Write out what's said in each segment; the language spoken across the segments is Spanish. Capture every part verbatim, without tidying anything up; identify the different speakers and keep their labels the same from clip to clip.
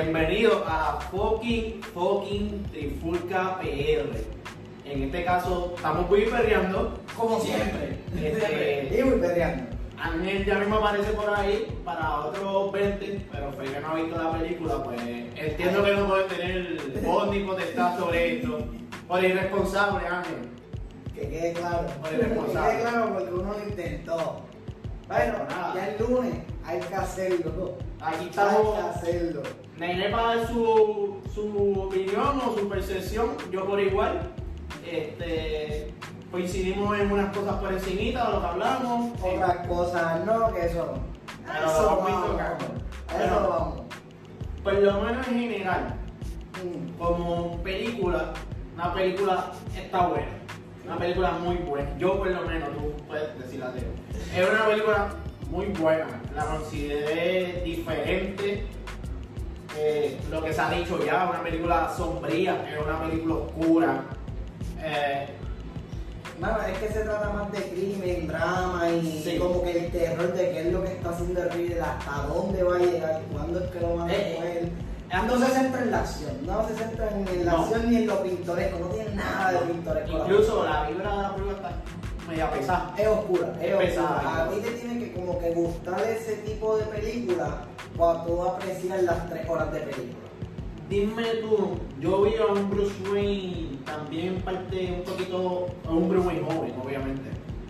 Speaker 1: Bienvenido a fucking, fucking Trifulca P R. En este caso, estamos muy perreando.
Speaker 2: Como siempre.
Speaker 1: Este,
Speaker 2: y muy perreando.
Speaker 1: Ángel ya mismo aparece por ahí para otros veinte, pero fue que no ha visto la película, pues entiendo que no puede tener voz ni potestad sobre esto. Por irresponsable, Ángel.
Speaker 2: Que quede claro.
Speaker 1: Por
Speaker 2: Que
Speaker 1: irresponsable.
Speaker 2: quede claro porque uno lo intentó. Bueno,
Speaker 1: Nada.
Speaker 2: ya el lunes hay que hacerlo.
Speaker 1: Aquí
Speaker 2: Hay
Speaker 1: estamos.
Speaker 2: que hacerlo.
Speaker 1: Nene para dar su, su opinión o su percepción, yo por igual. Este, coincidimos en unas cosas por encimita de lo que hablamos.
Speaker 2: Otras cosas no, que eso no.
Speaker 1: Pero
Speaker 2: Eso
Speaker 1: lo vamos a ir
Speaker 2: vamos.
Speaker 1: tocando.
Speaker 2: A
Speaker 1: Pero-
Speaker 2: eso lo vamos.
Speaker 1: Por lo menos en general,
Speaker 2: Mm.
Speaker 1: como película, una película está buena. Una película muy buena. Yo por lo menos, tú puedes decir la de es una película muy buena. La consideré diferente. Eh, lo que se ha dicho ya, una película sombría, es una película oscura. Eh,
Speaker 2: Mano, es que se trata más de crimen, drama y
Speaker 1: Sí.
Speaker 2: como que el terror de qué es lo que está haciendo el Riddler, hasta dónde va a llegar, cuándo es que lo van a
Speaker 1: Eh,
Speaker 2: coger. No se centra en la acción, no se centra en la
Speaker 1: No.
Speaker 2: acción ni en lo pintoresco, no tiene nada de pintoresco.
Speaker 1: incluso la vibra de la película está media pesada.
Speaker 2: Es oscura, es,
Speaker 1: Es
Speaker 2: oscura.
Speaker 1: pesada.
Speaker 2: A ti te tiene que como que gustar ese tipo de película para tú apreciar las tres horas de película.
Speaker 1: Dime tú, yo vi a un Bruce Wayne también parte un poquito, a un Bruce Wayne joven, obviamente.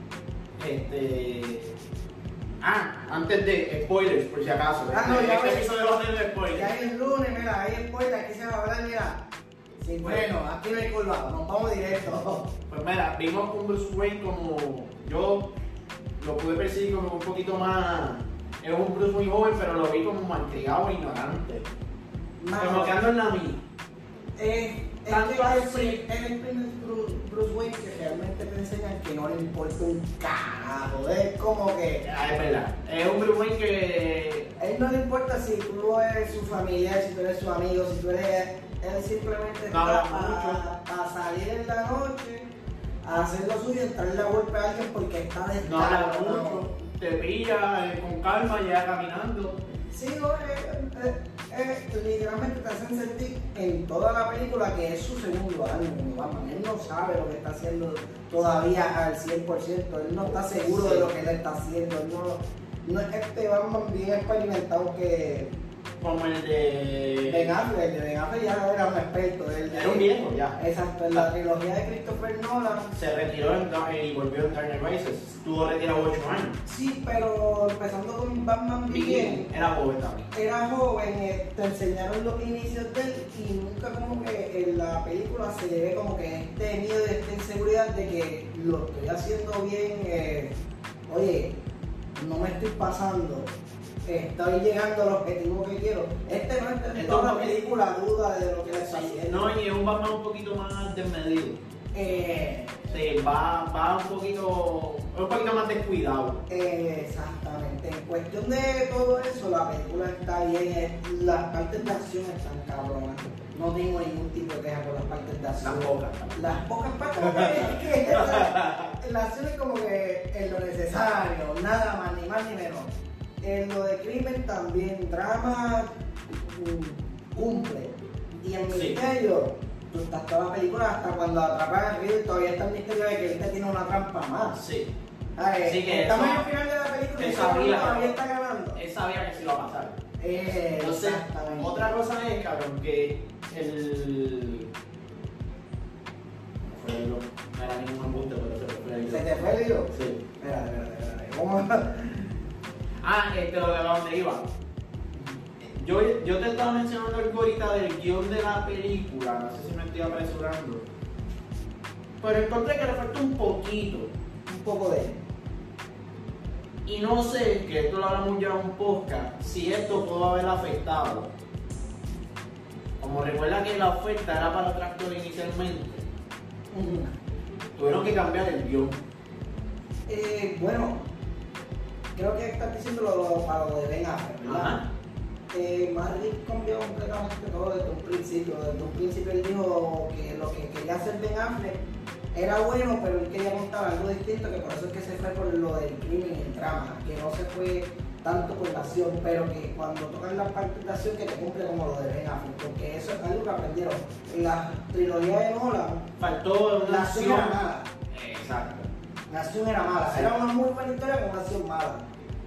Speaker 1: Este. Ah, antes de spoilers, por si acaso.
Speaker 2: Ah, no,
Speaker 1: este
Speaker 2: ya
Speaker 1: este
Speaker 2: ves.
Speaker 1: episodio va a tener spoilers.
Speaker 2: Ya es el lunes, mira, hay spoiler, aquí se va a hablar, mira. Sí, bueno, aquí no hay curva, nos vamos directo.
Speaker 1: Pues mira, vimos un Bruce Wayne como yo lo pude percibir como un poquito más. Es un Bruce Wayne joven, pero lo vi como malcriado e ignorante. Como que ando en la mía.
Speaker 2: Eh, es
Speaker 1: Tanto
Speaker 2: que es el,
Speaker 1: así.
Speaker 2: pri- es el primer Bruce, Bruce Wayne que realmente te enseñan que no le importa un carajo. Es como que
Speaker 1: Ah, es verdad. Es un Bruce Wayne que.
Speaker 2: a él no le importa si tú eres su familiar, si tú eres su amigo, si tú eres. Él simplemente
Speaker 1: No habla
Speaker 2: está para salir en la noche, a hacer lo suyo, entrarle a golpe a alguien porque está de
Speaker 1: No habla mucho, te pilla eh, con calma, llega caminando.
Speaker 2: Sí, no, eh, eh, eh, literalmente te hacen sentir en toda la película que es su segundo año como Batman. Él no sabe lo que está haciendo todavía al cien por ciento, él no está seguro
Speaker 1: Sí.
Speaker 2: de lo que él está haciendo, él no, no es este Batman bien experimentado que
Speaker 1: Como el de.
Speaker 2: Ben Affleck, el de Ben Affleck ya era un experto. Él,
Speaker 1: Era un viejo ya.
Speaker 2: Exacto, en la trilogía de Christopher Nolan.
Speaker 1: Se retiró en Dark- y volvió en Dark Knight Rises. Estuvo retirado ocho años.
Speaker 2: Sí, pero empezando con Batman Begins.
Speaker 1: Era joven también.
Speaker 2: Era joven, eh, te enseñaron los inicios de él y nunca como que en la película se le ve como que este miedo y esta inseguridad de que lo estoy haciendo bien, eh, oye, no me estoy pasando, estoy llegando al objetivo que quiero. Este no es en
Speaker 1: Esto
Speaker 2: toda
Speaker 1: no-
Speaker 2: la película duda de lo que le está haciendo.
Speaker 1: No, y es un Batman un poquito más desmedido.
Speaker 2: Eh,
Speaker 1: Sí, va, va un poquito. Un poquito más descuidado.
Speaker 2: Eh, Exactamente. En cuestión de todo eso, la película está bien. eh, Las partes de acción están cabronas. No tengo ningún tipo de queja con las partes de acción.
Speaker 1: Las pocas.
Speaker 2: Las pocas partes. Es que la, la acción es como que en lo necesario, nada más, ni más ni menos. En lo de crimen también, drama mm, cumple. Y el
Speaker 1: Sí.
Speaker 2: misterio, tú estás toda la película hasta cuando atrapan a Riddler, todavía está el misterio de que él te tiene una trampa más.
Speaker 1: Sí.
Speaker 2: Ay,
Speaker 1: Sí, que
Speaker 2: estamos
Speaker 1: eso-
Speaker 2: en el final de la película y
Speaker 1: eso
Speaker 2: ese hombre
Speaker 1: había-
Speaker 2: todavía está ganando.
Speaker 1: Él sabía que se iba a pasar.
Speaker 2: Eh,
Speaker 1: Entonces,
Speaker 2: exactamente.
Speaker 1: otra cosa es, cabrón, que el. No fue el hilo. No era ningún embuste, pero se me fue el hilo.
Speaker 2: ¿Se te fue el hilo?
Speaker 1: Sí.
Speaker 2: Espera, espera, espera, espera. ¿Cómo?
Speaker 1: Ah, este, lo de dónde iba. Yo, yo te estaba mencionando algo ahorita del guión de la película, no sé si me estoy apresurando. Pero encontré que le faltó un poquito.
Speaker 2: Un poco de.
Speaker 1: Y no sé, que esto lo hablamos ya en un podcast, si esto pudo haber afectado. Como recuerda que la oferta era para otro actor inicialmente, tuvieron que cambiar el guión.
Speaker 2: Eh, bueno, creo que estás diciendo lo, lo, para lo de Ben Affleck, ¿verdad?
Speaker 1: Ajá.
Speaker 2: Eh, Madrid cambió completamente todo desde un principio. Desde un principio él dijo que lo que quería hacer Ben Affleck era bueno, pero él quería montar algo distinto, que por eso es que se fue por lo del crimen y el drama, que no se fue tanto por la acción, pero que cuando tocan la parte de acción que te cumple como lo de Ben Affleck, porque eso es algo que aprendieron. En la trilogía de Nolan,
Speaker 1: faltó una
Speaker 2: la acción era
Speaker 1: acción.
Speaker 2: mala.
Speaker 1: Exacto.
Speaker 2: La acción era mala,
Speaker 1: Sí.
Speaker 2: era una muy buena historia con una acción mala.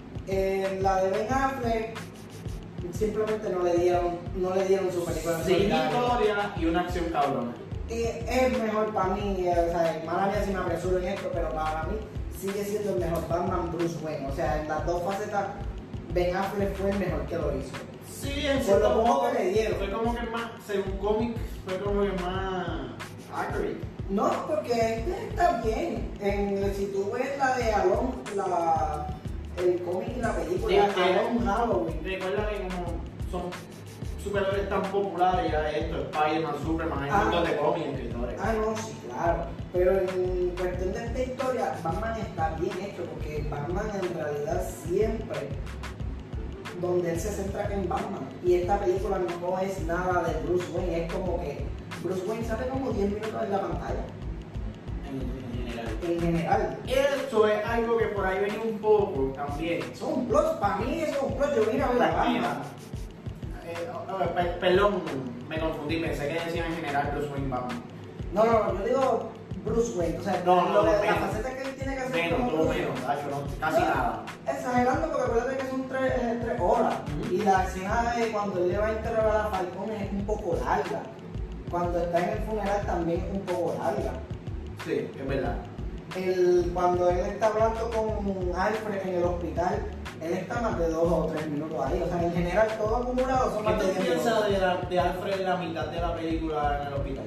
Speaker 2: En la de Ben Affleck, simplemente no le dieron, no le dieron su película.
Speaker 1: Sin
Speaker 2: solitaria.
Speaker 1: historia y una acción cabrona.
Speaker 2: Y es mejor para mí, eh, o sea, mala mía si me apresuro en esto, pero para mí sigue siendo el mejor Batman Bruce Wayne. O sea, en las dos facetas, Ben Affleck fue el mejor que lo hizo.
Speaker 1: Sí, en
Speaker 2: Por
Speaker 1: cierto
Speaker 2: lo poco
Speaker 1: modo,
Speaker 2: que le dieron.
Speaker 1: fue como que más, según cómics, fue como que más accurate.
Speaker 2: No, porque este está bien. En, si tú ves la de Alone, la, el cómic y la película,
Speaker 1: Sí, que-
Speaker 2: Alone Halloween.
Speaker 1: Recuerda que como son superhéroes tan populares ya esto, Spider-Man, Superman, hay
Speaker 2: Ah.
Speaker 1: un montón de cómics y escritores.
Speaker 2: Ah, no, sí, claro. Pero en cuestión de esta historia, Batman está bien hecho, porque Batman en realidad siempre, donde él se centra en Batman. Y esta película no es nada de Bruce Wayne, es como que Bruce Wayne sale como diez minutos en la pantalla,
Speaker 1: En, en general.
Speaker 2: en general.
Speaker 1: Eso es algo que por ahí venía un poco también.
Speaker 2: Son un plus, para mí eso es un plus, yo vine a ver a
Speaker 1: Tranquila.
Speaker 2: Batman.
Speaker 1: Eh, oh, oh, per- perdón, me confundí, pensé que decían en general Bruce Wayne Batman.
Speaker 2: No, no, no, yo digo Bruce Wayne, o sea,
Speaker 1: No, no,
Speaker 2: lo de
Speaker 1: no,
Speaker 2: la
Speaker 1: menos.
Speaker 2: faceta que él tiene que hacer
Speaker 1: Menos,
Speaker 2: como
Speaker 1: todo
Speaker 2: Bruce
Speaker 1: menos, Tacho, no, casi nada.
Speaker 2: Exagerando porque acuérdate que son tres, eh, tres horas
Speaker 1: Ujú.
Speaker 2: y la escena de cuando él le va a interrogar a Falcón es un poco larga. Cuando está en el funeral también es un poco larga.
Speaker 1: Sí, es verdad.
Speaker 2: El, cuando él está hablando con Alfred en el hospital, él está más de dos o tres minutos ahí. O sea, en general todo acumulado son
Speaker 1: ¿Qué
Speaker 2: más de
Speaker 1: tú
Speaker 2: diez
Speaker 1: piensas
Speaker 2: minutos.
Speaker 1: de, la, de Alfred en la mitad de la película en el hospital?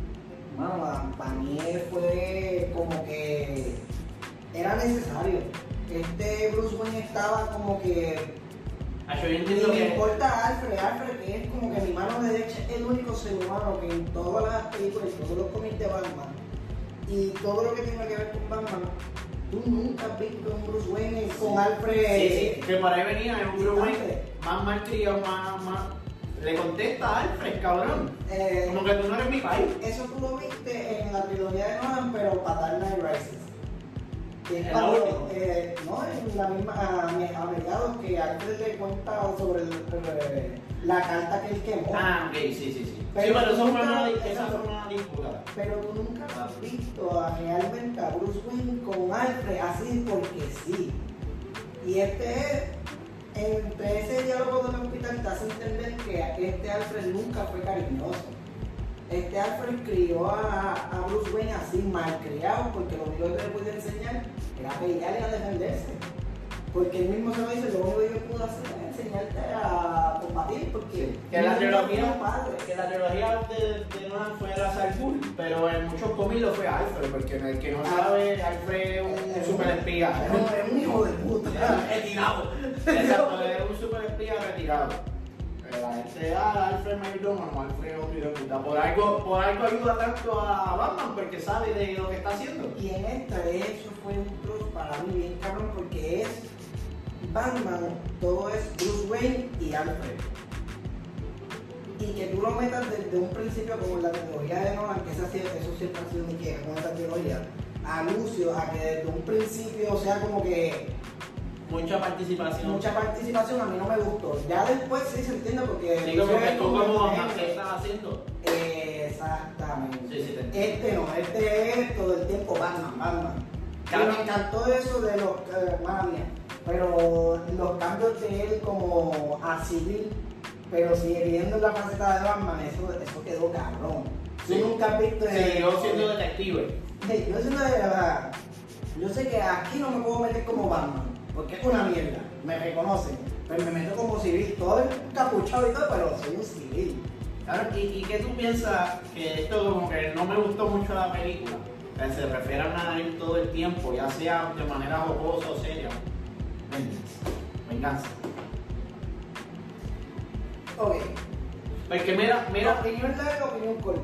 Speaker 2: Bueno, para mí fue como que era necesario. Este Bruce Wayne estaba como que
Speaker 1: Ah, yo
Speaker 2: y
Speaker 1: entiendo
Speaker 2: me
Speaker 1: que
Speaker 2: importa a Alfred, Alfred que es como que mi mano derecha, es el único ser humano que en todas las películas y todos los cómics de Batman y todo lo que tiene que ver con Batman, tú nunca has visto un Bruce Wayne con Alfred.
Speaker 1: Sí, sí, que por ahí venía, es un Bruce Wayne
Speaker 2: Alfred.
Speaker 1: más malcriado, más, más... Le contesta a Alfred, cabrón.
Speaker 2: Eh,
Speaker 1: Como que tú no eres mi país.
Speaker 2: Eso tú lo viste en la trilogía de Nolan, pero para Dark Knight Rises. Que es
Speaker 1: ¿En la
Speaker 2: cuando,
Speaker 1: última?
Speaker 2: eh, no, en la misma, a, a mediados que Alfred le cuenta sobre el- el- la carta que él quemó.
Speaker 1: Ah, ok, sí, sí, sí. Sí,
Speaker 2: Pero
Speaker 1: pero eso fue
Speaker 2: nunca-
Speaker 1: una,
Speaker 2: eso
Speaker 1: esa
Speaker 2: fue-
Speaker 1: fue una disputa.
Speaker 2: Pero tú nunca has visto a, realmente a Bruce Wayne con Alfred así porque sí. Y este es, entre ese diálogo del hospital te hace entender que este Alfred nunca fue cariñoso. Este Alfred crió a, a Bruce Wayne así malcriado porque lo único que le podía enseñar era pelear y a defenderse. Porque él mismo se lo dice, lo único que yo pude hacer es enseñarte a combatir porque
Speaker 1: Que la
Speaker 2: yo
Speaker 1: trilogía,
Speaker 2: era un padre.
Speaker 1: que la trilogía de, de Nolan fue Ra's al Ghul, pero en muchos cómics lo fue Alfred, porque en el que no
Speaker 2: Ah.
Speaker 1: sabe, Alfred es un
Speaker 2: Es
Speaker 1: super espía.
Speaker 2: Es un, es un hijo de puta.
Speaker 1: Retirado. Exacto, es un super espía retirado. Pero la gente, ah, Alfred Maidon, no, Alfred es otro hijo de puta. Por algo, por algo ayuda tanto a Batman, porque sabe de lo que está haciendo.
Speaker 2: Y en esta, eso fue un plus para mí bien cabrón porque es Batman, todo es Bruce Wayne y Alfred. Y que tú lo metas desde un principio como en la trilogía de Nolan, que esa, sí- eso siempre ha sido mi queja con esta trilogía, a Lucio, a que desde un principio sea como que
Speaker 1: Mucha participación.
Speaker 2: mucha participación, a mí no me gustó. Ya después sí se entiende porque
Speaker 1: Sí, como
Speaker 2: Lucio
Speaker 1: que
Speaker 2: es
Speaker 1: tú
Speaker 2: como
Speaker 1: como
Speaker 2: el
Speaker 1: ¿qué estás haciendo?
Speaker 2: Exactamente.
Speaker 1: Sí, sí, te entiendo.
Speaker 2: Este no, este es todo el tiempo Batman, Batman. Y
Speaker 1: Claro.
Speaker 2: me encantó eso de los, eh, madre mía, pero los cambios de él como a civil, pero siguiendo la faceta de Batman, eso, eso quedó cabrón. Tú
Speaker 1: Sí.
Speaker 2: nunca has visto...
Speaker 1: Sí, yo siendo detective.
Speaker 2: Sí, yo siendo de verdad, yo sé que aquí no me puedo meter como Batman, porque es una mierda, me reconocen, pero me meto como civil, todo encapuchado y todo, pero soy un civil.
Speaker 1: Claro, ¿y, ¿y qué tú piensas que esto como que no me gustó mucho la película? Que se refieran a él todo el tiempo, ya sea de manera jocosa o seria. Venganza.
Speaker 2: Ok,
Speaker 1: Porque mira, mira,
Speaker 2: opinión larga, opinión corta.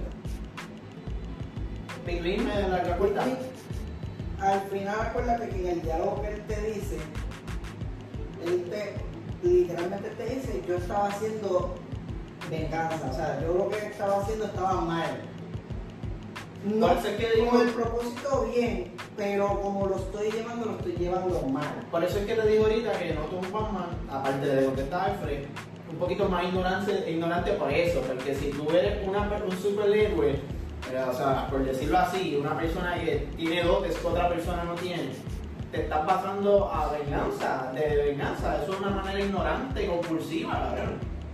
Speaker 1: Pinguín me la que cuenta.
Speaker 2: Al final acuérdate que en el diálogo que él te dice, él te, literalmente te dice, yo estaba haciendo venganza, o sea, yo lo que estaba haciendo estaba mal. No,
Speaker 1: Por eso es que digo-
Speaker 2: con el propósito bien, pero como lo estoy llevando, lo estoy llevando mal.
Speaker 1: Por eso es que te digo ahorita que noto un Batman, aparte de lo que está Alfred, un poquito más ignorante, ignorante por eso, porque si tú eres una, un superhéroe, eh, o sea, por decirlo así, una persona que tiene dotes que otra persona no tiene, te estás pasando a venganza, de venganza, eso es una manera ignorante y compulsiva, la verdad.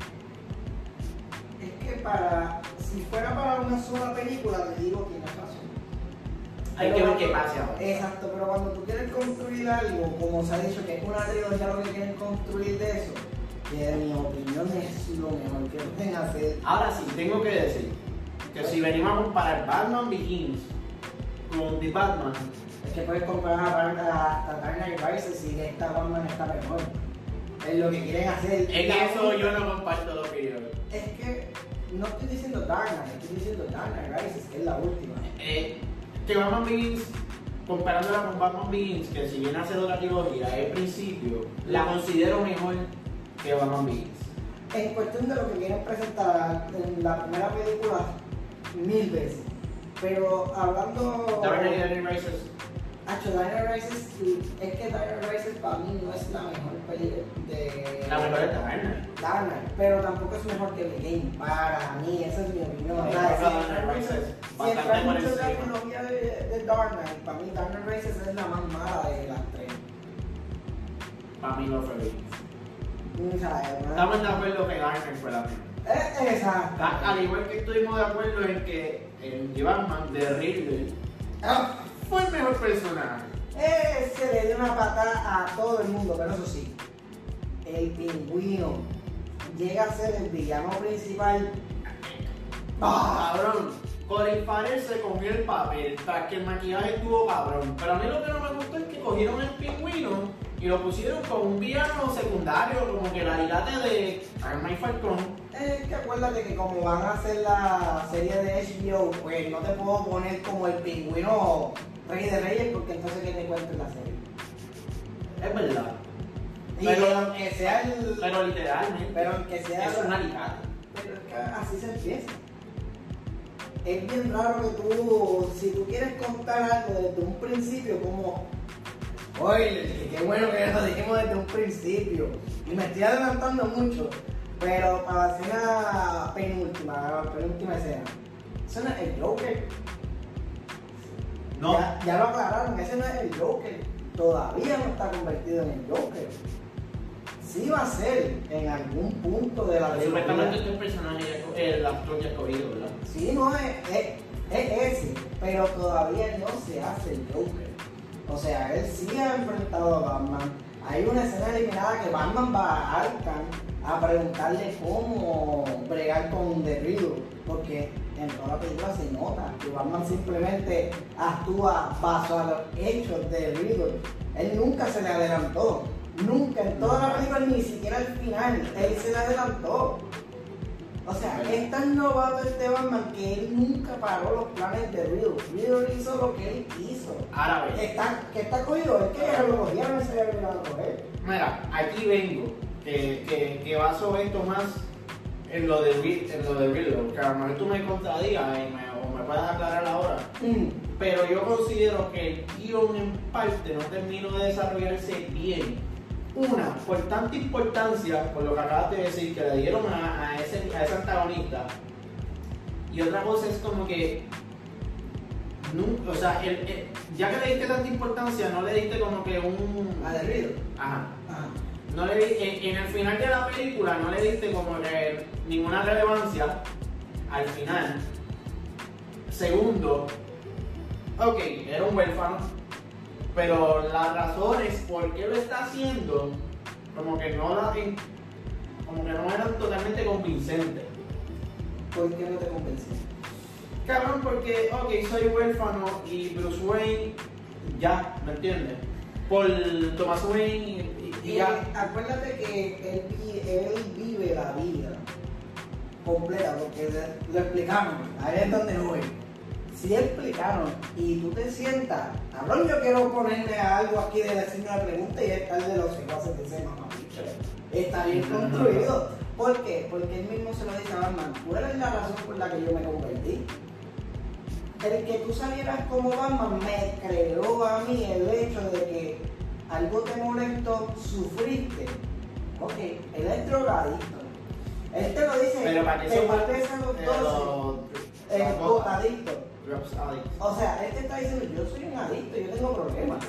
Speaker 2: Es que para, si fuera para una sola película, te digo que no es razón.
Speaker 1: Hay
Speaker 2: Pero
Speaker 1: que ver
Speaker 2: cuando-
Speaker 1: qué pasa ahora.
Speaker 2: Exacto, pero cuando tú quieres construir algo, como se ha dicho que es una trilogía lo que quieren construir de eso, que en mi opinión es lo mejor que pueden hacer.
Speaker 1: Ahora sí, tengo que decir que si venimos a comparar Batman Begins con The Batman,
Speaker 2: Es que puedes comparar a, a Dark Knight Rises y que esta Batman está mejor. Es lo que quieren hacer.
Speaker 1: en
Speaker 2: La
Speaker 1: eso
Speaker 2: única-
Speaker 1: yo no comparto la opinión.
Speaker 2: Es que no estoy diciendo Dark Knight, estoy diciendo Dark Knight Rises, que es la última.
Speaker 1: Eh, que Batman Begins, comparándola con Batman Begins, que si viene a ser otra trilogía, es principio, la considero mejor que Batman Begins.
Speaker 2: En cuestión de lo que quieren presentar en la primera película, mil veces. Pero hablando.
Speaker 1: Dark Knight Rises,
Speaker 2: Hacho, Dark Knight Rises, es que Dark Knight Rises para mí no es la mejor peli de.
Speaker 1: la mejor es Dark Knight.
Speaker 2: Dark Knight, pero tampoco es mejor que The Game. Para mí, esa es mi opinión.
Speaker 1: Para
Speaker 2: O
Speaker 1: mí,
Speaker 2: sea,
Speaker 1: Dark
Speaker 2: si
Speaker 1: Knight
Speaker 2: entras-
Speaker 1: Rises,
Speaker 2: si
Speaker 1: bastante
Speaker 2: entras
Speaker 1: por
Speaker 2: mucho en la
Speaker 1: encima.
Speaker 2: trilogía de, de Dark Knight, para mí Dark Knight Rises es la más mala de las tres.
Speaker 1: Para mí no fue Begins.
Speaker 2: O sea, es una-
Speaker 1: Estamos de acuerdo que Dark Knight fue la mejor.
Speaker 2: Eh, Exacto.
Speaker 1: A- Al igual que estuvimos de acuerdo en que el The Batman de Riddler
Speaker 2: Ah,
Speaker 1: fue el mejor personaje.
Speaker 2: Eh, se le dio una patada a todo el mundo, pero eso sí, el pingüino llega a ser el villano principal.
Speaker 1: Ah, cabrón, Colin Farrell se comió el papel tras que el maquillaje estuvo cabrón. Pero a mí lo que no me gustó es que cogieron el pingüino y lo pusieron como un villano secundario, como que la ligate de Arma y Falcón.
Speaker 2: Es que acuérdate que como van a hacer la serie de H B O, pues no te puedo poner como el pingüino rey de reyes, porque entonces que te cuento en la serie.
Speaker 1: Es verdad.
Speaker 2: Y
Speaker 1: Pero-
Speaker 2: aunque sea el.
Speaker 1: Pero literalmente,
Speaker 2: Pero aunque sea.
Speaker 1: es una ligate.
Speaker 2: Pero es que así se empieza. Es bien raro que tú, si tú quieres contar algo desde un principio, como, oye, qué bueno que lo dijimos desde un principio. Y me estoy adelantando mucho, pero para la escena penúltima, la penúltima escena, eso no es el Joker.
Speaker 1: No,
Speaker 2: Ya, ya lo aclararon, ese no es el Joker. Todavía no está convertido en el Joker. Sí va a ser en algún punto de la
Speaker 1: supuestamente
Speaker 2: trilogía.
Speaker 1: este personaje, el actor ya escogido, ¿verdad?
Speaker 2: Sí, no es, es, es ese, pero todavía no se hace el Joker. O sea, él sí ha enfrentado a Batman. Hay una escena eliminada que Batman va a Arkham a preguntarle cómo bregar con The Riddle, porque en toda la película se nota que Batman simplemente actúa bajo a los hechos de Riddle. Él nunca se le adelantó. Nunca, en toda la película, ni siquiera al final, él se le adelantó. O sea, es tan novato este Batman que él nunca paró los planes de Riddle. Riddle hizo lo que él hizo.
Speaker 1: Ahora ves.
Speaker 2: Está, que está cogido, es que ya lo cogieron y se había olvidado coger.
Speaker 1: Mira, aquí vengo, que, que, que baso esto más en lo de, Rid- en lo de Riddler, que a lo mejor tú me contradigas y me, o me puedas aclarar ahora,
Speaker 2: Mm.
Speaker 1: pero yo considero que el guión en parte no terminó de desarrollarse bien. Una, por tanta importancia, por lo que acabas de decir, que le dieron a, a, ese, a ese antagonista, y otra cosa es como que, nunca, o sea, el- el- ya que le diste tanta importancia, no le diste como que un...
Speaker 2: A The Riddle.
Speaker 1: Ajá.
Speaker 2: Ajá.
Speaker 1: No le di- en, en el final de la película no le diste como que ninguna relevancia al final. Segundo, ok, era un huérfano, pero las razones por qué lo está haciendo, como que no la, como que no eran totalmente convincentes.
Speaker 2: ¿Por qué no te convencí?
Speaker 1: Cabrón, porque, ok, soy huérfano y Bruce Wayne, ya, ¿me entiendes? Por Thomas Wayne y, y- y
Speaker 2: Y
Speaker 1: ya.
Speaker 2: acuérdate que él, vi- él vive la vida completa, porque le- lo explicamos, ahí es donde voy. Si explicaron y tú te sientas, cabrón, yo quiero ponerle algo aquí de decirme una pregunta y es tal de los secuaces de ese mamá bicho. Está bien construido. ¿Por qué? Porque él mismo se lo dice a Batman, tú eres la razón por la que yo me convertí. el que tú salieras como Batman me creó a mí el hecho de que algo te molestó, sufriste. Ok, él es drogadicto. Él te lo dice,
Speaker 1: Pero para que
Speaker 2: te
Speaker 1: eso
Speaker 2: partes a los doce, es botadicto. O sea, él te está diciendo, yo soy un adicto, yo tengo problemas.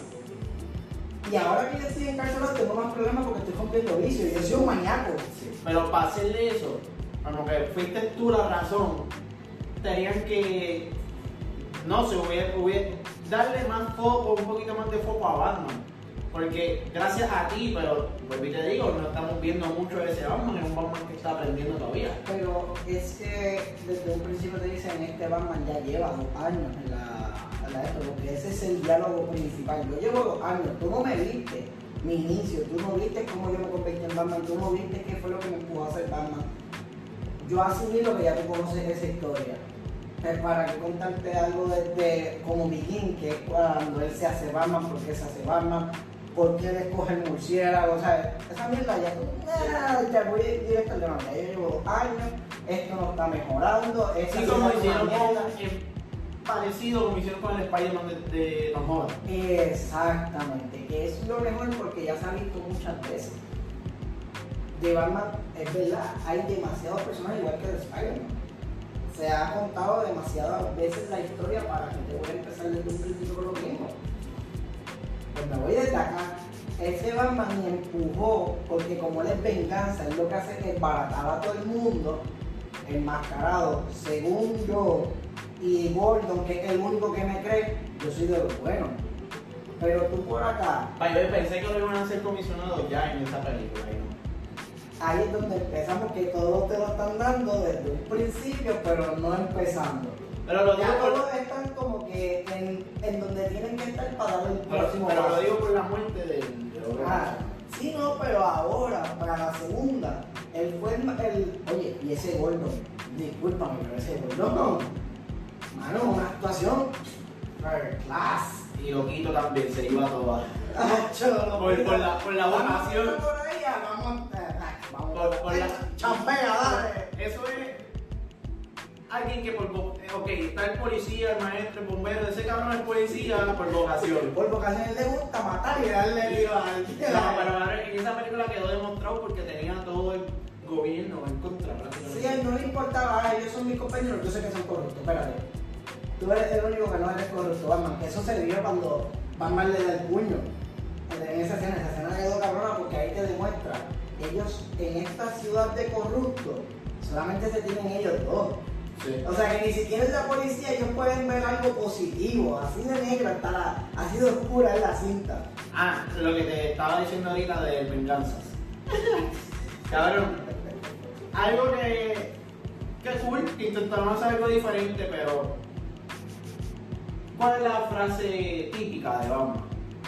Speaker 2: Y ahora que yo estoy encarcelado tengo más problemas porque estoy cumpliendo vicios, yo soy un maníaco.
Speaker 1: Sí. Pero para hacerle eso, como que fuiste tú la razón, tenían que, no sé, hubiera, hubiera, darle más foco, un poquito más de foco a Batman. Porque gracias a ti, pero pues te digo, no estamos viendo mucho de ese Batman, es un Batman que está aprendiendo todavía.
Speaker 2: Pero es que desde un principio te dicen, este Batman ya lleva dos años en la, en la esto, porque ese es el diálogo principal. Yo llevo dos años, tú no me viste mi inicio, tú no viste cómo yo me convertí en Batman, tú no viste qué fue lo que me empujó a ser Batman. Yo asumí lo que ya tú conoces esa historia. Pues para que contarte algo desde como Begin, que es cuando él se hace Batman, porque se hace Batman, por qué le escoge el murciélago, o sea, esa mierda ya, nah, ya voy directo al tema, ya yo llevo dos años, esto no está mejorando, esa
Speaker 1: Sí, como
Speaker 2: es una
Speaker 1: hicieron
Speaker 2: mierda.
Speaker 1: con, eh, parecido como hicieron con el Spider-Man de, de Tom Holland.
Speaker 2: Exactamente, que es lo mejor porque ya se ha visto muchas veces. De Batman, es verdad, hay demasiados personajes igual que de Spider-Man. Se ha contado demasiadas veces la historia para que te voy a empezar desde un principio con lo mismo. Pues me voy desde acá. Ese Batman me empujó porque como él es venganza, él lo que hace es desbaratar a todo el mundo enmascarado, según yo, y Gordon, que es el único que me cree, yo soy de los buenos. Pero tú por acá,
Speaker 1: Ay, yo pensé que lo iban a hacer comisionados ya en esa película, y no.
Speaker 2: ahí es donde empezamos, que todos te lo están dando desde un principio, pero no empezando.
Speaker 1: Pero lo digo
Speaker 2: Ya
Speaker 1: por,
Speaker 2: todos están como que en, en donde tienen que estar para dar el
Speaker 1: pero,
Speaker 2: próximo
Speaker 1: pero lo
Speaker 2: paso.
Speaker 1: digo por la muerte de, de Robert.
Speaker 2: Ah, sí, no, pero ahora, para la segunda, él fue el, el- oye, y ese Gordon, discúlpame, pero ese Gordon, mano, una actuación first class.
Speaker 1: Y Loquito también se iba a toda.
Speaker 2: Ah, chulo,
Speaker 1: Por- por la- por la
Speaker 2: vamos a
Speaker 1: vocación.
Speaker 2: hacer por ahí, vamos, eh, vamos,
Speaker 1: Por- por la-
Speaker 2: champea, dale.
Speaker 1: Eso es alguien que por vo- eh, ok, está el policía, el maestro, el bombero, ese cabrón es policía por vocación.
Speaker 2: Por vocación a él le gusta matar y darle lío al.
Speaker 1: No, pero ahora en esa película quedó demostrado porque tenía todo el gobierno en contra.
Speaker 2: Sí, a él no le importaba, ah, ellos son mis compañeros, yo sé que son corruptos, espérate. Tú eres el único que no eres corrupto, Batman, que eso se vio cuando Batman le da el puño. En esa escena, esa escena quedó cabrona porque ahí te demuestra, ellos en esta ciudad de corruptos, solamente se tienen ellos dos.
Speaker 1: Sí.
Speaker 2: O sea que ni siquiera en la policía ellos pueden ver algo positivo, así de negra está la, así de oscura es la cinta.
Speaker 1: Ah, lo que te estaba diciendo ahorita de venganzas. Cabrón, algo que, que cool, que intentaron hacer algo diferente, pero ¿cuál es la frase típica de Batman?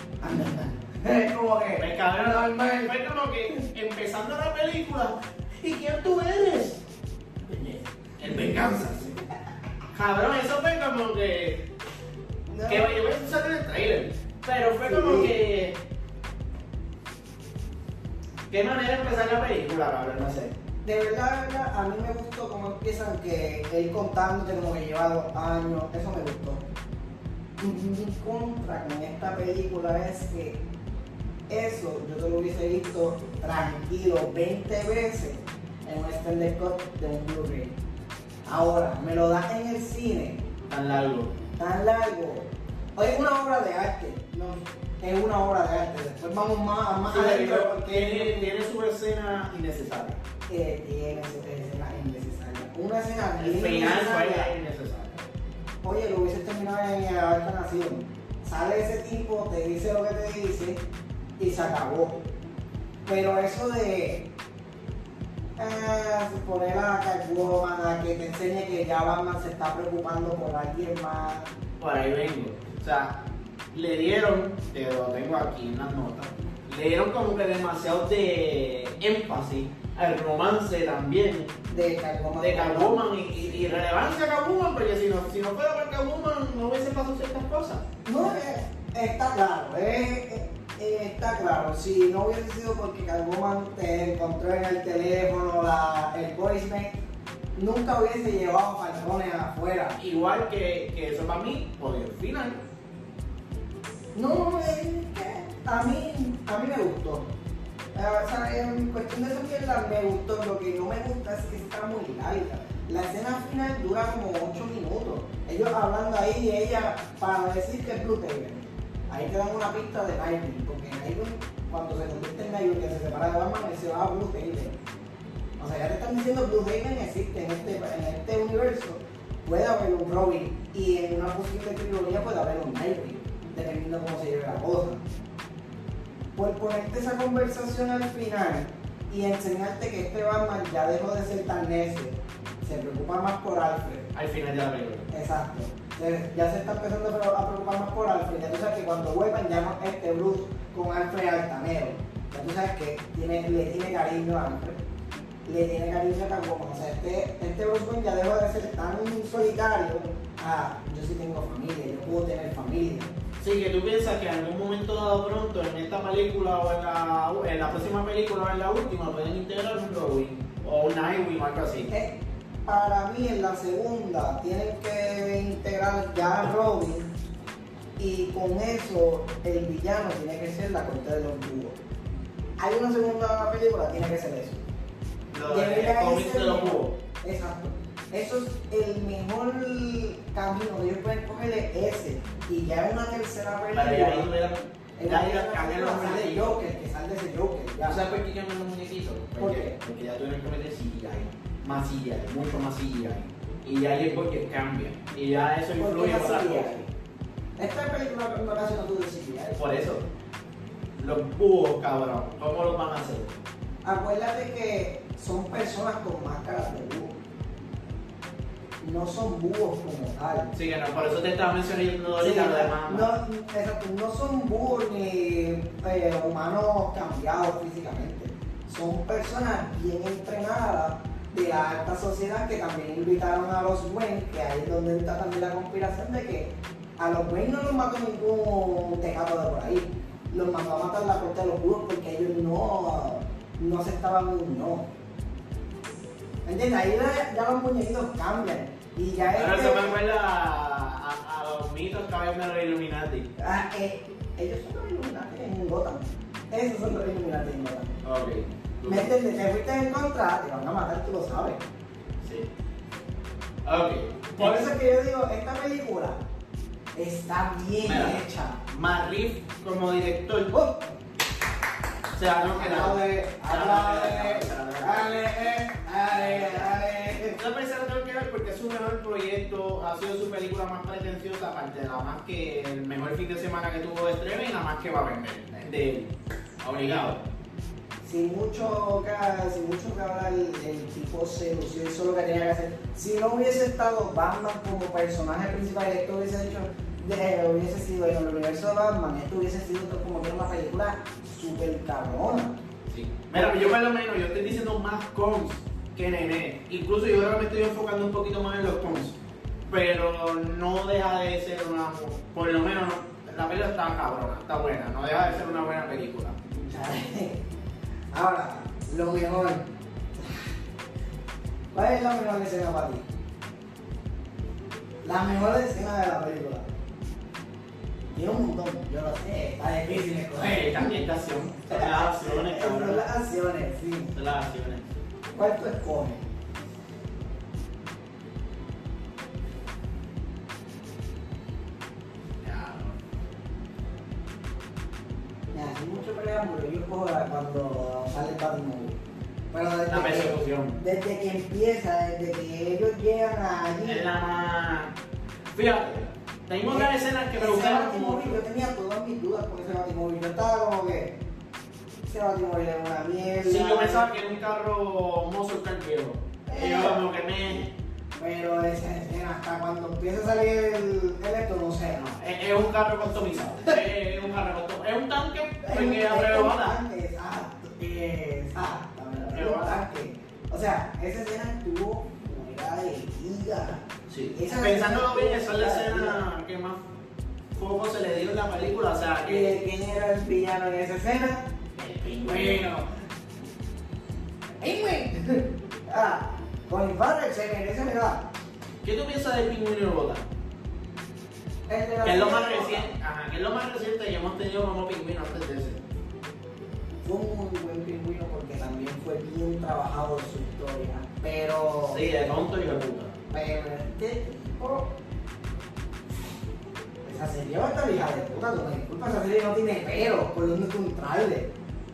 Speaker 2: Es como que,
Speaker 1: Pues cabrón, fue como que empezando la película, ¿y quién tú eres? El venganzas. Cabrón, eso fue como que.
Speaker 2: no.
Speaker 1: Que yo voy a usar en el trailer. Pero fue
Speaker 2: Sí.
Speaker 1: como que. ¿Qué manera de empezar la película, cabrón? No sé.
Speaker 2: De verdad, de verdad, a mí me gustó cómo empiezan, que él contándote como que lleva dos años, eso me gustó. Mi contra con esta película es que eso yo te lo hubiese visto tranquilo veinte veces en un extended cut de un Blu-ray. Ahora, me lo das en el cine,
Speaker 1: Tan largo.
Speaker 2: tan largo. Hoy es una obra de arte, no, es una obra de arte. Después vamos más, más
Speaker 1: Sí,
Speaker 2: adentro
Speaker 1: pero
Speaker 2: porque
Speaker 1: tiene, tiene su escena innecesaria.
Speaker 2: eh, tiene su escena innecesaria. Una escena
Speaker 1: El
Speaker 2: bien
Speaker 1: final
Speaker 2: innecesaria.
Speaker 1: fue innecesario.
Speaker 2: Oye, lo hubiese terminado en el Alta Nación. Sale ese tipo, te dice lo que te dice y se acabó. Pero eso de eh, poner a Catwoman a que te enseñe que ya Batman se está preocupando por alguien más.
Speaker 1: Por ahí vengo. O sea, le dieron, te lo tengo aquí en las notas, le dieron como que demasiado de énfasis al romance también
Speaker 2: De Catwoman.
Speaker 1: de Catwoman y, y, y relevancia a Catwoman, porque si no, si no fuera por Catwoman no hubiese pasado ciertas cosas.
Speaker 2: No, eh, está claro, eh, eh, eh, está claro. Si no hubiese sido porque Catwoman te encontró en el teléfono la, el voicemail, nunca hubiese llevado Falcone afuera.
Speaker 1: Igual que, que eso para mí, por el final.
Speaker 2: No, es que a mí, a mí me gustó. O sea, en cuestión de esa mierda me gustó. Lo que no me gusta es que está muy larga. La escena final dura como ocho minutos. Ellos hablando ahí y ella para decir que es Blue Taylor. Ahí te dan una pista de Nightwing, porque Nightwing, cuando se convierte en Nightwing, que se separa de Batman, él se va a Blue Taylor. O sea, ya te están diciendo Blue Taylor existe en este, en este universo. Puede haber un Robin y en una posible trilogía puede haber un Nightwing, dependiendo de cómo se lleve la cosa. Por ponerte esa conversación al final y enseñarte que este Batman ya dejó de ser tan necio, se preocupa más por Alfred.
Speaker 1: Al final de la película.
Speaker 2: Exacto. Ya se está empezando a preocupar más por Alfred. Ya tú sabes que cuando vuelvan ya no es este Bruce con Alfred altanero. Ya tú sabes que tiene, le tiene cariño a Alfred. Le tiene cariño a Catwoman. O sea, este, este Bruce Wayne ya dejó de ser tan solitario. Ah, yo sí tengo familia, yo puedo tener familia.
Speaker 1: Sí, que tú piensas que en algún momento dado pronto, en esta película o en la, en la próxima película o en la última, pueden integrar un Robin o un Nightwing o algo así.
Speaker 2: Eh, para mí, en la segunda, tienen que integrar ya a Robin y con eso el villano tiene que ser la corte de los búhos. Hay una segunda película, tiene que ser eso.
Speaker 1: Lo de cómics de los búhos.
Speaker 2: Exacto. Eso es el mejor camino que ellos pueden coger es ese. Y ya en una tercera película.
Speaker 1: Pero ya ahí tuvieran.
Speaker 2: En
Speaker 1: Ya
Speaker 2: la
Speaker 1: ahí
Speaker 2: tercera
Speaker 1: cambian
Speaker 2: película
Speaker 1: los
Speaker 2: sale
Speaker 1: muñequitos.
Speaker 2: Joker, que sale de ese Joker. Ya.
Speaker 1: ¿Tú sabes por qué cambian los muñequitos?
Speaker 2: ¿Por
Speaker 1: Porque,
Speaker 2: qué?
Speaker 1: porque ya tuvieron que meter C G I, más C G I, mucho más C G I. Y ya ahí es porque cambia. Y ya eso
Speaker 2: ¿Por qué
Speaker 1: influye en
Speaker 2: no
Speaker 1: otras
Speaker 2: C G I?
Speaker 1: cosas.
Speaker 2: Esta película no casi no tuvo C G I.
Speaker 1: Por eso, los búhos, cabrón, ¿cómo los van a hacer?
Speaker 2: Acuérdate que son personas con máscaras de búho. No son búhos como tal.
Speaker 1: Sí, que no, por eso te estaba mencionando ahorita
Speaker 2: Sí,
Speaker 1: lo demás.
Speaker 2: no, exacto, no son búhos ni eh, humanos cambiados físicamente. Son personas bien entrenadas de la alta sociedad que también invitaron a los Wayne, que ahí es donde está también la conspiración de que a los Wayne no los mató ningún tejato de por ahí. Los mandó a matar la corte de los búhos porque ellos no, no se estaban unidos. ¿Entiendes? Ahí ya, ya los muñequitos cambian. Y ya es
Speaker 1: Ahora
Speaker 2: que-
Speaker 1: se me acuerda a, a, a los mitos que habían de los Illuminati.
Speaker 2: Ah, eh, ellos son los Illuminati en Gotham. Esos son los Illuminati en Gotham.
Speaker 1: Ok.
Speaker 2: ¿Me entiendes? Te fuiste en contra, te van a matar, tú lo sabes.
Speaker 1: Sí. Ok.
Speaker 2: Por eso es que yo digo, esta película está bien
Speaker 1: Mira,
Speaker 2: hecha.
Speaker 1: Matt Reeves como director.
Speaker 2: ¡Oh!
Speaker 1: O sea, no queda.
Speaker 2: Aplaude, aplaude, dale, eh, dale, dale.
Speaker 1: Yo pensé que tengo que ver porque es su mejor proyecto, ha sido su película más pretenciosa, aparte de la más que el mejor fin de semana que tuvo de estreno y la más que va a vender. De él. Obligado.
Speaker 2: Sin mucho que, sin mucho que hablar, el, el tipo se lució, hizo lo que tenía que hacer. Si no hubiese estado Batman como personaje principal, esto hubiese hecho, de, hubiese sido en el universo de Batman, esto hubiese sido como que era una película súper cabrona.
Speaker 1: Sí. Mira, yo por lo menos, yo estoy diciendo más cons que nene. Incluso yo ahora me estoy enfocando un poquito más en los cons. Pero no deja de ser una, por lo menos, no, la película está cabrona, está buena, no deja de ser una buena película.
Speaker 2: Ahora, lo mejor. ¿Cuál es la mejor escena para ti? La mejor escena de la película. Tiene un montón, yo lo sé, está difícil escoger.
Speaker 1: Sí, también la acción. Son las acciones,
Speaker 2: Son
Speaker 1: cabrón.
Speaker 2: las acciones, sí.
Speaker 1: Son las acciones.
Speaker 2: ¿Cuál tú escoges? Mira, hay mucho preámbulo, yo escojo la- cuando sale el Batmobile. Pero desde
Speaker 1: La
Speaker 2: que,
Speaker 1: persecución.
Speaker 2: desde que empieza, desde que ellos llegan allí.
Speaker 1: Es la más. Fíjate, tenemos otras escenas que me
Speaker 2: Ese
Speaker 1: gustaron
Speaker 2: Batimóvil,
Speaker 1: mucho.
Speaker 2: yo tenía todas mis dudas con ese Batimóvil. Yo estaba como que. Ese Batimóvil es una mierda.
Speaker 1: Sí, yo pensaba que era un carro muscle car viejo. Y yo como que me.
Speaker 2: Pero esa escena, hasta cuando empieza a salir el, el esto, no sé, no.
Speaker 1: Es, es un carro customizado. es, es un carro customizado. Es un tanque porque
Speaker 2: Es
Speaker 1: abre
Speaker 2: un
Speaker 1: bala.
Speaker 2: tanque, exacto, exacto, es un
Speaker 1: Bala.
Speaker 2: tanque. O sea, esa escena estuvo fuera de liga.
Speaker 1: Sí.
Speaker 2: Esa
Speaker 1: Pensándolo
Speaker 2: escena
Speaker 1: bien, esa es la
Speaker 2: estuvo fuera de
Speaker 1: escena que más foco se le dio en la película. O sea,
Speaker 2: liga.
Speaker 1: que.
Speaker 2: ¿Y quién era el villano en esa escena?
Speaker 1: El pingüino.
Speaker 2: ¡Pingüin! Ah, Colin Farrell se merece la edad.
Speaker 1: ¿Qué tú piensas del Pingüino y Bota?
Speaker 2: El de la
Speaker 1: Que es lo más
Speaker 2: serie
Speaker 1: reciente, ajá, que es lo más reciente que hemos tenido como Pingüino antes de ese.
Speaker 2: fue un muy buen pingüino porque también fue bien trabajado su historia. Pero.
Speaker 1: Sí, de tonto y de puta.
Speaker 2: Pero este tipo. Esa serie va a estar hija de puta, tú me disculpas, esa serie no tiene pero por donde encontrarle.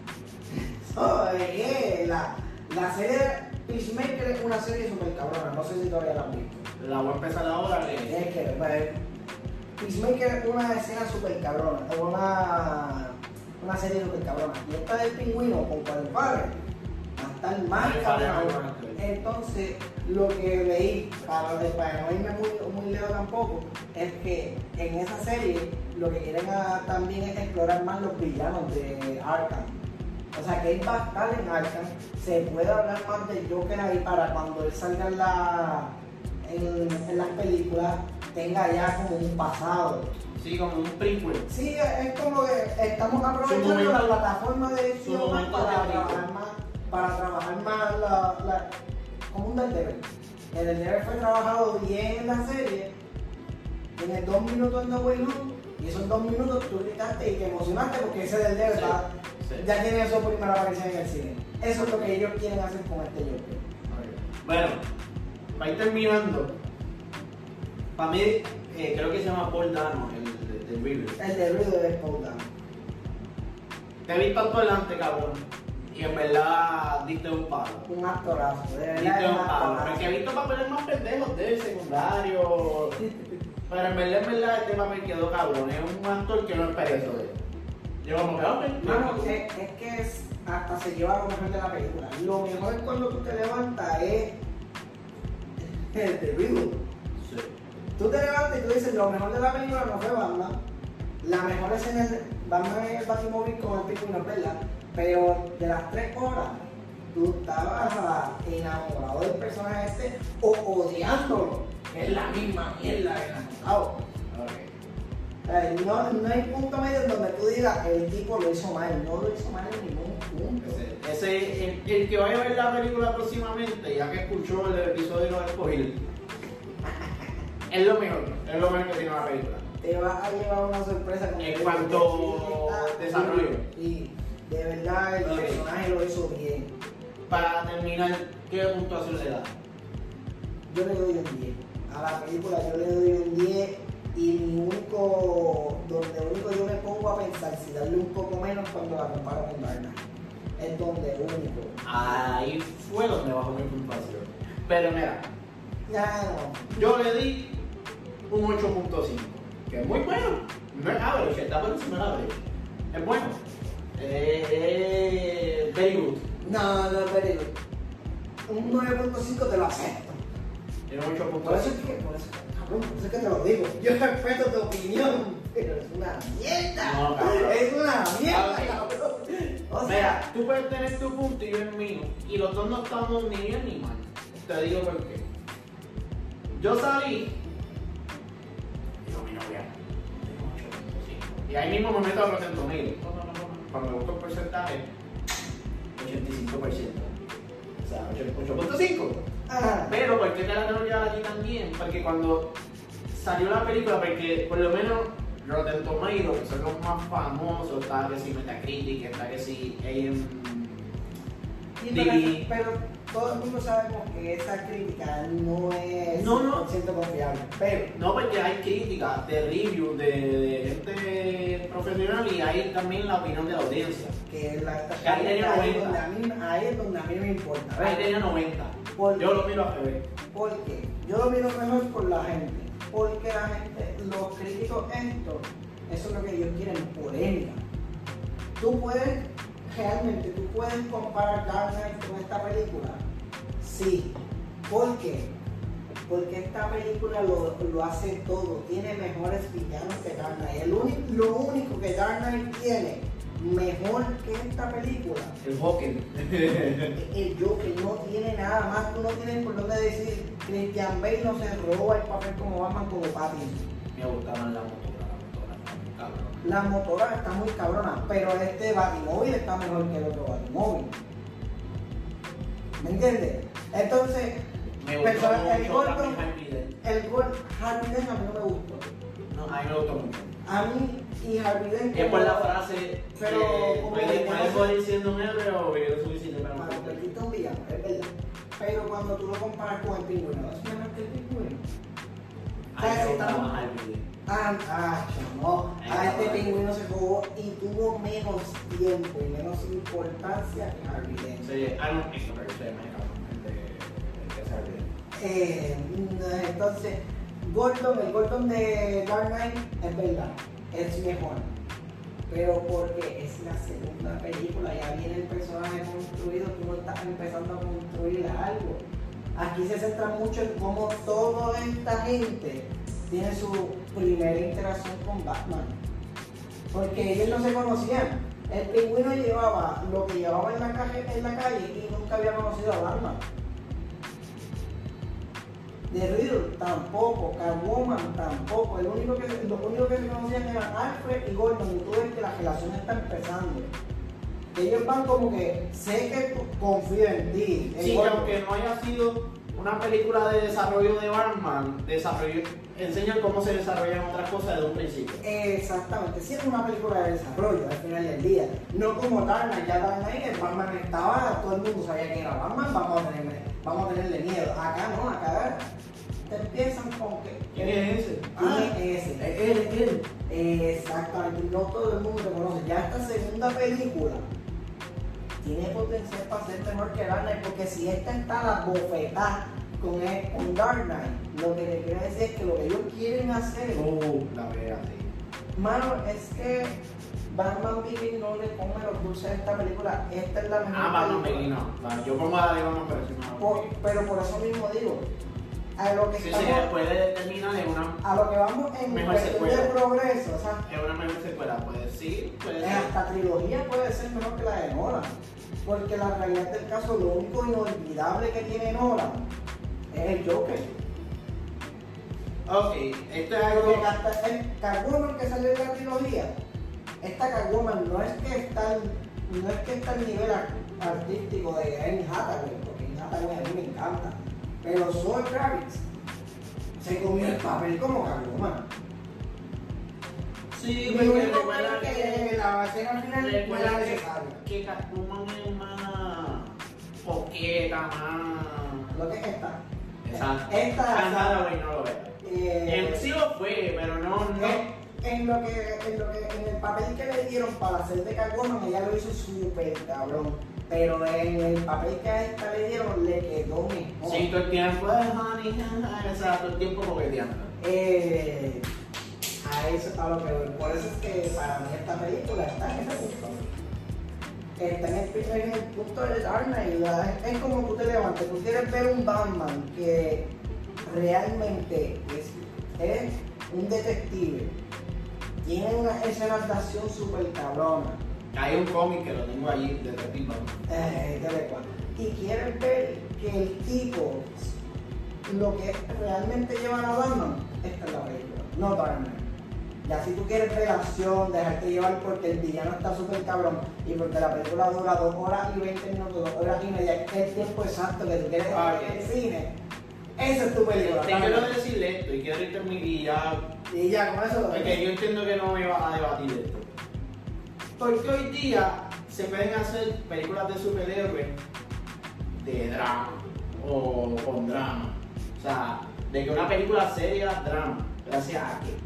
Speaker 2: So, eh, la, la serie Peacemaker es una serie super cabrona, no sé si todavía la han visto.
Speaker 1: La voy a empezar ahora. Que...
Speaker 2: Es que, pues, Peacemaker es una escena super cabrona, es una, una serie super cabrona. Y esta del pingüino con Colin Farrell va a estar más
Speaker 1: Colin Farrell,
Speaker 2: cabrona. Entonces, lo que leí, para, para no irme muy, muy lejos tampoco, es que en esa serie lo que quieren a- también es explorar más los villanos de Arkham. O sea, que él va a estar en Arkham, se puede hablar más de Joker ahí para cuando él salga en, la, en, en las películas tenga ya como un pasado.
Speaker 1: Sí, como un prequel.
Speaker 2: Sí, es como que estamos aprovechando
Speaker 1: momento-
Speaker 2: la plataforma de
Speaker 1: su
Speaker 2: H B O
Speaker 1: momento
Speaker 2: para
Speaker 1: de
Speaker 2: trabajar
Speaker 1: brillo.
Speaker 2: más, para trabajar más la, la, como un Daredevil. El Daredevil fue trabajado bien en la serie, tienes dos minutos en No Way Home, y esos dos minutos tú gritaste y te emocionaste porque ese Daredevil
Speaker 1: Sí,
Speaker 2: va-
Speaker 1: sí.
Speaker 2: ya tiene su primera aparición en el cine. Eso es lo que ellos quieren hacer con este Joker.
Speaker 1: Bueno, para ir terminando, para mí, eh, creo que se llama Paul Dano, el del River.
Speaker 2: El de Riddler es Paul Dano.
Speaker 1: Te vi tanto adelante, cabrón, y en verdad diste un palo.
Speaker 2: Un actorazo, de verdad
Speaker 1: Diste
Speaker 2: es
Speaker 1: un
Speaker 2: un
Speaker 1: palo.
Speaker 2: actorazo.
Speaker 1: Porque he visto papeles más pendejos de él, secundario. Pero en verdad, en verdad, este papel quedó cabrón. Es un actor que no esperé eso de él. Yo como que, ok,
Speaker 2: Mano,
Speaker 1: ok.
Speaker 2: es, es que es- hasta se lleva lo mejor de la película. Lo mejor es cuando tú te levantas es el de Riddle.
Speaker 1: Sí.
Speaker 2: Tú te levantas y tú dices, lo mejor de la película no fue Batman. La mejor escena es Batman en el Batimóvil con el pingüino, ¿verdad? Pero de las tres horas, tú estabas enamorado del personaje este o odiándolo. Es la misma mierda que enamorado.
Speaker 1: Ok.
Speaker 2: Eh, No, no hay punto medio en donde tú digas el tipo lo hizo mal, no lo hizo mal en ningún punto.
Speaker 1: Ese, ese el, el que vaya a ver la película próximamente, ya que escuchó el episodio de Spoiler, es lo mejor, es lo mejor que tiene la película.
Speaker 2: Te vas a llevar una sorpresa con
Speaker 1: En
Speaker 2: que-
Speaker 1: cuanto
Speaker 2: que-
Speaker 1: desarrollo.
Speaker 2: Y de verdad el
Speaker 1: Ok.
Speaker 2: personaje lo hizo bien.
Speaker 1: Para terminar, ¿qué puntuación le da?
Speaker 2: Yo le doy un diez. A la película yo le doy un diez y mi único, donde único yo me pongo a pensar si darle un poco menos cuando la comparo con Dark Knight. Es donde único.
Speaker 1: Ahí fue donde bajó mi puntuación. Pero mira,
Speaker 2: Ya no.
Speaker 1: yo le di un ocho punto cinco, que es muy bueno. No es average, está por encima del average. Es bueno. Eh, eh, very good.
Speaker 2: No, no, very good. Un nueve punto cinco te lo acepto.
Speaker 1: Tiene un ocho punto
Speaker 2: Por eso es
Speaker 1: cinco.
Speaker 2: que, por eso, cabrón, por eso es que te lo digo. Yo respeto tu opinión, pero es una mierda.
Speaker 1: No, cabrón.
Speaker 2: Es una mierda,
Speaker 1: Ok.
Speaker 2: cabrón. O sea,
Speaker 1: Mira, tú puedes tener tu punto y yo el mío, y los dos no estamos ni bien ni mal. Te digo por qué. Yo salí, digo mi novia, tengo ocho punto cinco. Y ahí mismo me meto a los ciento mil. Cuando busco el porcentaje, ochenta y cinco por ciento. O sea, ocho punto cinco.
Speaker 2: ajá.
Speaker 1: Pero, ¿por qué te la tengo que dar aquí también? Porque cuando salió la película, porque por lo menos Rotten Tomatoes, que son los más famosos, está que si Metacritic, está que si A M
Speaker 2: Y
Speaker 1: D.
Speaker 2: pero, pero todo el mundo sabemos que esa crítica no es
Speaker 1: No, no.
Speaker 2: cien por ciento confiable. Pero
Speaker 1: No, porque hay críticas de review de, de gente profesional y hay también la opinión de la audiencia.
Speaker 2: que la,
Speaker 1: Que ahí tenía
Speaker 2: ahí,
Speaker 1: noventa.
Speaker 2: donde a mí, ahí es donde a mí no me importa.
Speaker 1: Ahí tenía noventa.
Speaker 2: ¿Por
Speaker 1: Yo
Speaker 2: qué?
Speaker 1: lo miro a revés.
Speaker 2: Porque yo lo miro mejor por la gente. Porque la gente, los críticos estos, eso es lo que ellos quieren, polémica. Tú puedes, realmente, tú puedes comparar Dark Knight con esta película. Sí. ¿Por qué? Porque esta película lo, lo hace todo. Tiene mejores villanos que Dark Knight. El único, lo único que Dark Knight tiene mejor que esta película,
Speaker 1: El Joker.
Speaker 2: el Joker no tiene nada más. Tú no tienes por dónde decir Christian Bale no se roba el papel como Batman como Pattinson.
Speaker 1: Me gusta más la motora, la motora, cabrón.
Speaker 2: La motora está muy cabrona, pero este Batimóvil está mejor que el otro Batimóvil. ¿Me entiendes? Entonces,
Speaker 1: Me gustó
Speaker 2: Persona- el
Speaker 1: mucho
Speaker 2: Gordon-
Speaker 1: también Harvey Dent.
Speaker 2: El gol Harvey Dent a mí no me gustó.
Speaker 1: No, a mí me gustó mucho.
Speaker 2: A mí y Harvey Dent.
Speaker 1: Es por
Speaker 2: como-
Speaker 1: la frase
Speaker 2: Pero
Speaker 1: que
Speaker 2: como
Speaker 1: puede,
Speaker 2: que
Speaker 1: puede
Speaker 2: conoce-
Speaker 1: morir siendo un héroe o vivir lo suficiente para
Speaker 2: Para
Speaker 1: no morir.
Speaker 2: convertirte en un villano, es verdad. Pero cuando tú lo comparas con el pingüino, es mejor que el pingüino.
Speaker 1: A mí me
Speaker 2: ¿Sabes?
Speaker 1: gustaba
Speaker 2: Estamos-
Speaker 1: más Harvey Dent.
Speaker 2: Ah, ah, no.
Speaker 1: Ay,
Speaker 2: A este
Speaker 1: no,
Speaker 2: pingüino se jugó y tuvo menos tiempo y menos importancia que Harvey Dent.
Speaker 1: Sí, ah, no, eso, pero usted me cabrón, el de el que es Harvey Dent.
Speaker 2: Eh, entonces, Gordon, el Gordon de Dark Knight es verdad, es mejor. Pero porque es la segunda película, ya viene el personaje construido, tú no estás empezando a construir algo. Aquí se centra mucho en cómo toda esta gente tiene su primera interacción con Batman. Porque ellos no se conocían. El pingüino llevaba lo que llevaba en la calle, en la calle y nunca había conocido a Batman. De Riddle tampoco, Catwoman tampoco. El único que, los únicos que se conocían eran Alfred y Gordon. Y tú ves que la relación está empezando. Ellos van como que, sé que tú- confío en ti. en
Speaker 1: Sí, que
Speaker 2: Gordon.
Speaker 1: aunque no haya sido una película de desarrollo de Batman, desarrollo, enseñan cómo se desarrollan otras cosas desde un principio.
Speaker 2: Exactamente, sí es una película de desarrollo al final del día. No como Dark Knight, ya Dark Knight, el Batman estaba, todo el mundo sabía que era Batman, vamos a tenerle, vamos a tenerle miedo. Acá no, acá te empiezan con que.
Speaker 1: ¿Quién es ese?
Speaker 2: Ah, ese.
Speaker 1: Es él, es él.
Speaker 2: Exactamente, no todo el mundo lo conoce. Ya esta segunda película tiene potencial para ser mejor que Dark Knight, porque si esta está la bofetada con, el- con Dark Knight, lo que le quiero decir es que lo que ellos quieren hacer,
Speaker 1: Uh, la vea, sí.
Speaker 2: mano, es que Batman Begins no le come los dulces a esta película. Esta es la mejor
Speaker 1: Ah, Batman
Speaker 2: película.
Speaker 1: Begins no. Vale, yo pongo a la de Batman, pero si no.
Speaker 2: Por- pero por eso mismo digo, a lo que
Speaker 1: Sí,
Speaker 2: estamos,
Speaker 1: sí, puede terminar en una,
Speaker 2: a lo que vamos en
Speaker 1: Mejor
Speaker 2: cuestión de
Speaker 1: secuela.
Speaker 2: progreso, o sea,
Speaker 1: en una mejor secuela. Pues sí, puede ser.
Speaker 2: esta trilogía puede ser mejor que la de Nolan, porque la realidad del caso, lo único inolvidable que tiene Nolan es el Joker.
Speaker 1: Ok, esto es
Speaker 2: Porque
Speaker 1: algo.
Speaker 2: hasta el Catwoman que salió de la trilogía, esta Catwoman no es que está, no es que está al nivel ar- artístico de Anne Hathaway, porque Anne Hathaway a mí me encanta, pero Zoe Kravitz se comió el papel como Catwoman.
Speaker 1: Sí,
Speaker 2: Y
Speaker 1: porque
Speaker 2: lo único
Speaker 1: recuerda
Speaker 2: que
Speaker 1: que.
Speaker 2: la escena final no era
Speaker 1: Recuerda que,
Speaker 2: necesario.
Speaker 1: que Catwoman es más coqueta, más.
Speaker 2: Lo que es esta.
Speaker 1: Exacto.
Speaker 2: Esta,
Speaker 1: Cansada, güey, no lo veo.
Speaker 2: eh,
Speaker 1: En sí lo fue, pero no, no.
Speaker 2: En, en lo que, en lo que, en el papel que le dieron para hacer de Catwoman, ella lo hizo súper cabrón. Pero en el papel que a esta le dieron, le quedó mejor.
Speaker 1: Sí, todo el tiempo, eh, honey, honey, o sea, todo el tiempo coqueteando.
Speaker 2: Eh, a eso a lo que voy. Por eso es que para mí esta película está en ese punto. Está en el, en el punto de Dark Knight. ¿Verdad? Es, es como tú te levantes, tú quieres ver un Batman que realmente es, es un detective. Tiene unas escenas de acción súper cabronas.
Speaker 1: Hay un cómic que lo tengo allí, de Detective Batman.
Speaker 2: Eh, de verdad. Y quieres ver que el tipo, lo que realmente lleva a Batman, esta es la película, no Dark Knight. Ya si tú quieres ver acción, dejarte llevar porque el villano está súper cabrón y porque la película dura dos horas y veinte minutos, dos horas y media, que es el tiempo exacto que tú quieres
Speaker 1: Ah,
Speaker 2: ver en el
Speaker 1: ok.
Speaker 2: cine, esa es tu película.
Speaker 1: Te quiero decirle esto y quiero intermitir y ya.
Speaker 2: Y ya con eso lo
Speaker 1: Porque yo entiendo que no me vas a debatir esto. Porque hoy día se pueden hacer películas de superhéroes de drama o con drama. O sea, de que una película seria, drama. Gracias a que.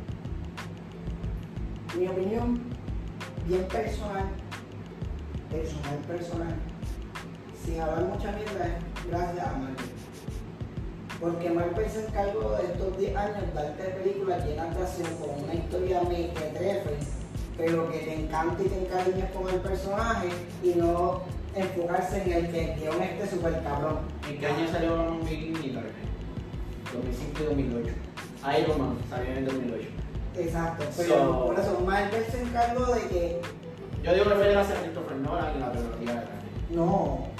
Speaker 2: Mi opinión, bien personal, personal, personal, sin hablar mucha mierda, es gracias a Marvel. Porque Marvel se encargó de estos diez años darte películas llenas de acción con una historia mequetrefe, pero que te encante y te encariñes con el personaje y no enfocarse en el que el guión esté súper cabrón.
Speaker 1: ¿En qué año salió Batman Begins y Dark Knight? dos mil cinco y dos mil ocho. Iron Man salió en el dos mil ocho.
Speaker 2: Exacto, pero
Speaker 1: So-
Speaker 2: por eso Marvel se encargó de que
Speaker 1: Yo digo que fue gracias a Christopher Nolan y la tecnología de Dark Knight.
Speaker 2: no,